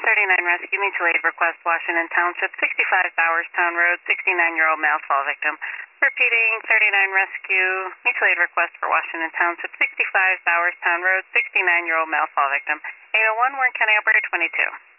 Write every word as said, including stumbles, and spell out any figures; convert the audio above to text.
thirty-nine Rescue, mutual aid request, Washington Township, sixty-five Bowerstown Road, sixty-nine-year-old male fall victim. Repeating, thirty-nine Rescue, mutual aid request for Washington Township, sixty-five Bowerstown Road, sixty-nine-year-old male fall victim. eight oh one, Warren County Operator twenty-two.